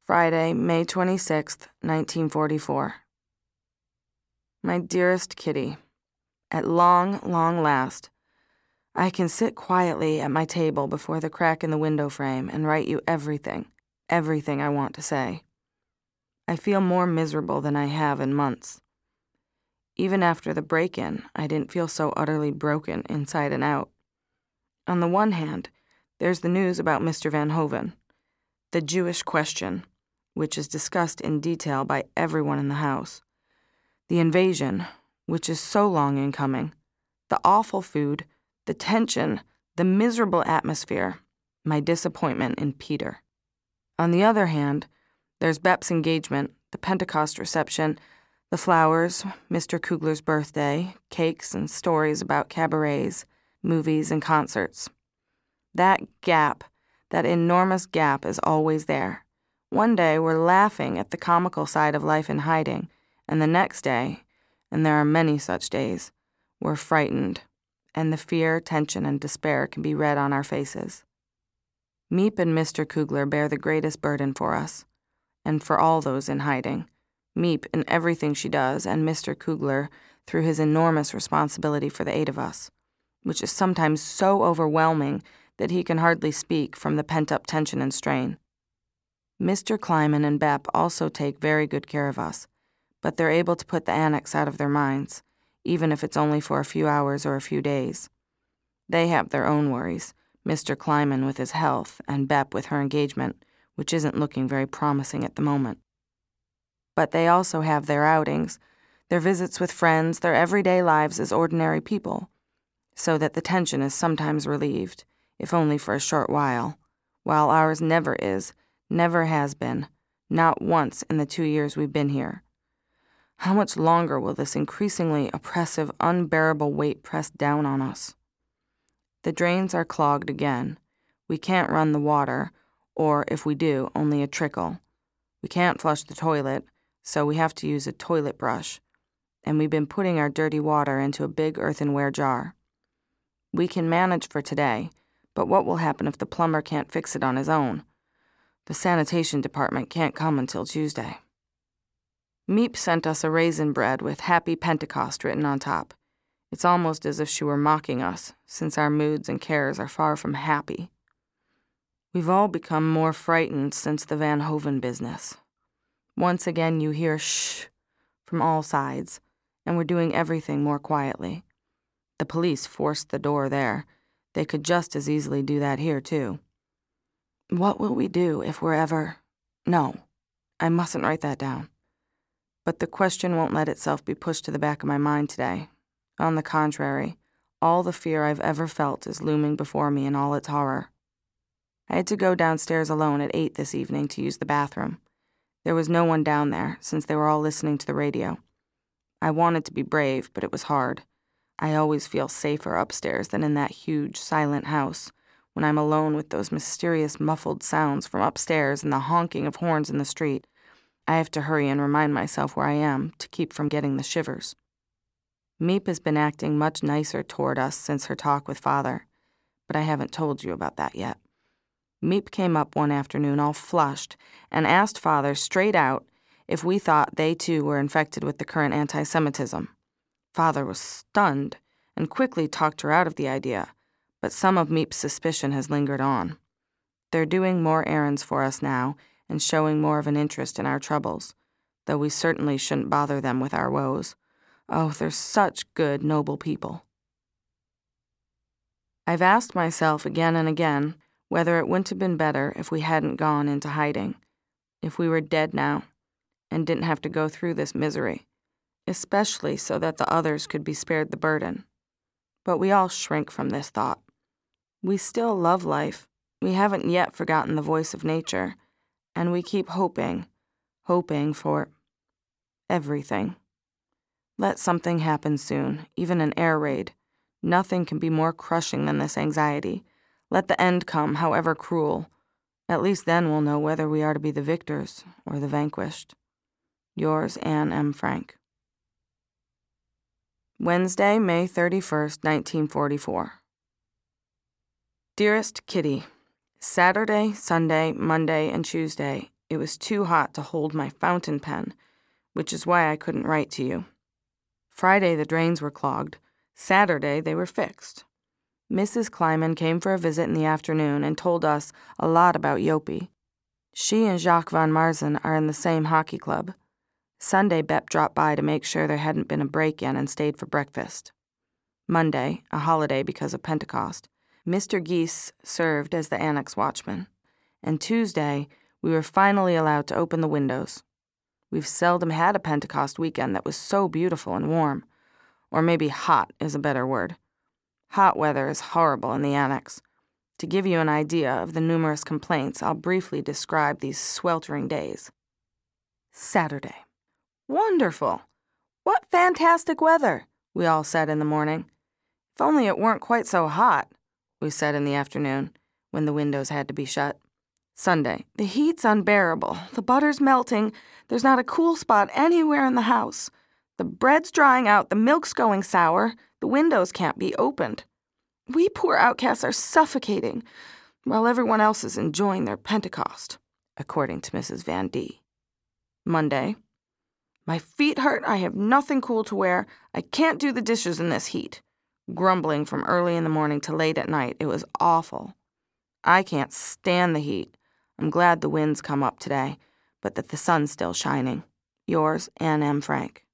Friday, May 26th, 1944. My dearest Kitty, at long, long last, I can sit quietly at my table before the crack in the window frame and write you everything I want to say. I feel more miserable than I have in months. Even after the break-in, I didn't feel so utterly broken inside and out. On the one hand, there's the news about Mr. Van Hoven, the Jewish question, which is discussed in detail by everyone in the house, the invasion, which is so long in coming, the awful food, the tension, the miserable atmosphere, my disappointment in Peter. On the other hand, there's Bep's engagement, the Pentecost reception, the flowers, Mr. Kugler's birthday, cakes and stories about cabarets, movies and concerts. That gap, that enormous gap is always there. One day we're laughing at the comical side of life in hiding, and the next day, and there are many such days, we're frightened, and the fear, tension, and despair can be read on our faces. Miep and Mr. Kugler bear the greatest burden for us, and for all those in hiding. Miep in everything she does, and Mr. Kugler through his enormous responsibility for the 8 of us, which is sometimes so overwhelming that he can hardly speak from the pent-up tension and strain. Mr. Kleiman and Bep also take very good care of us, but they're able to put the annex out of their minds, even if it's only for a few hours or a few days. They have their own worries, Mr. Kleiman with his health and Bep with her engagement, which isn't looking very promising at the moment. But they also have their outings, their visits with friends, their everyday lives as ordinary people, so that the tension is sometimes relieved, if only for a short while ours never is, never has been, not once in the 2 years we've been here. How much longer will this increasingly oppressive, unbearable weight press down on us? The drains are clogged again. We can't run the water, or if we do, only a trickle. We can't flush the toilet, so we have to use a toilet brush, and we've been putting our dirty water into a big earthenware jar. We can manage for today, but what will happen if the plumber can't fix it on his own? The sanitation department can't come until Tuesday. Miep sent us a raisin bread with Happy Pentecost written on top. It's almost as if she were mocking us, since our moods and cares are far from happy. We've all become more frightened since the Van Hoven business. Once again you hear shh from all sides, and we're doing everything more quietly. The police forced the door there. They could just as easily do that here, too. What will we do if we're ever... No, I mustn't write that down. But the question won't let itself be pushed to the back of my mind today. On the contrary, all the fear I've ever felt is looming before me in all its horror. I had to go downstairs alone at 8 this evening to use the bathroom. There was no one down there, since they were all listening to the radio. I wanted to be brave, but it was hard. I always feel safer upstairs than in that huge, silent house, when I'm alone with those mysterious muffled sounds from upstairs and the honking of horns in the street. I have to hurry and remind myself where I am to keep from getting the shivers. Miep has been acting much nicer toward us since her talk with Father, but I haven't told you about that yet. Miep came up one afternoon all flushed and asked Father straight out if we thought they too were infected with the current anti-Semitism. Father was stunned and quickly talked her out of the idea, but some of Miep's suspicion has lingered on. They're doing more errands for us now and showing more of an interest in our troubles, though we certainly shouldn't bother them with our woes. Oh, they're such good, noble people. I've asked myself again and again whether it wouldn't have been better if we hadn't gone into hiding, if we were dead now and didn't have to go through this misery, especially so that the others could be spared the burden. But we all shrink from this thought. We still love life. We haven't yet forgotten the voice of nature, and we keep hoping for everything. Let something happen soon, even an air raid. Nothing can be more crushing than this anxiety. Let the end come, however cruel. At least then we'll know whether we are to be the victors or the vanquished. Yours, Anne M. Frank. Wednesday, May 31st, 1944. Dearest Kitty, Saturday, Sunday, Monday, and Tuesday, It was too hot to hold my fountain pen, which is why I couldn't write to you. Friday, the drains were clogged. Saturday, they were fixed. Mrs. Kleiman came for a visit in the afternoon and told us a lot about Jopi. She and Jacques van Marzen are in the same hockey club. Sunday, Bep dropped by to make sure there hadn't been a break-in and stayed for breakfast. Monday, a holiday because of Pentecost, Mr. Geese served as the annex watchman. And Tuesday, we were finally allowed to open the windows. We've seldom had a Pentecost weekend that was so beautiful and warm. Or maybe hot is a better word. Hot weather is horrible in the annex. To give you an idea of the numerous complaints, I'll briefly describe these sweltering days. Saturday. Wonderful! What fantastic weather, we all said in the morning. If only it weren't quite so hot, we said in the afternoon, when the windows had to be shut. Sunday. The heat's unbearable. The butter's melting. There's not a cool spot anywhere in the house. The bread's drying out. The milk's going sour. The windows can't be opened. We poor outcasts are suffocating, while everyone else is enjoying their Pentecost, according to Mrs. Van D. Monday. My feet hurt. I have nothing cool to wear. I can't do the dishes in this heat. Grumbling from early in the morning to late at night. It was awful. I can't stand the heat. I'm glad the wind's come up today, but that the sun's still shining. Yours, Anne M. Frank.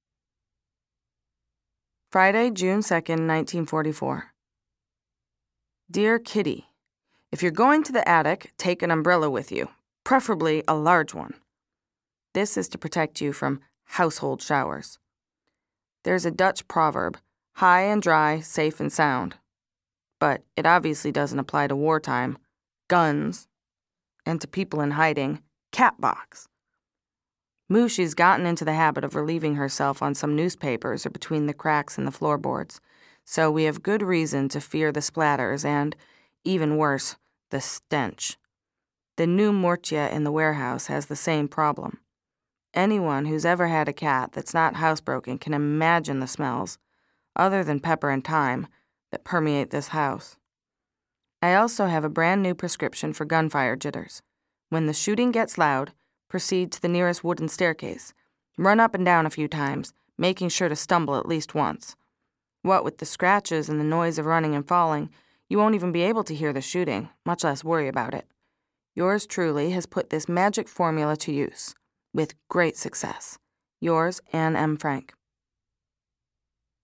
Friday, June 2nd, 1944. Dear Kitty, if you're going to the attic, take an umbrella with you, preferably a large one. This is to protect you from household showers. There's a Dutch proverb, high and dry, safe and sound. But it obviously doesn't apply to wartime, guns, and to people in hiding, cat box. Mooshi's gotten into the habit of relieving herself on some newspapers or between the cracks in the floorboards, so we have good reason to fear the splatters and, even worse, the stench. The new Mortia in the warehouse has the same problem. Anyone who's ever had a cat that's not housebroken can imagine the smells, other than pepper and thyme, that permeate this house. I also have a brand new prescription for gunfire jitters. When the shooting gets loud, proceed to the nearest wooden staircase. Run up and down a few times, making sure to stumble at least once. What with the scratches and the noise of running and falling, you won't even be able to hear the shooting, much less worry about it. Yours truly has put this magic formula to use, with great success. Yours, Anne M. Frank.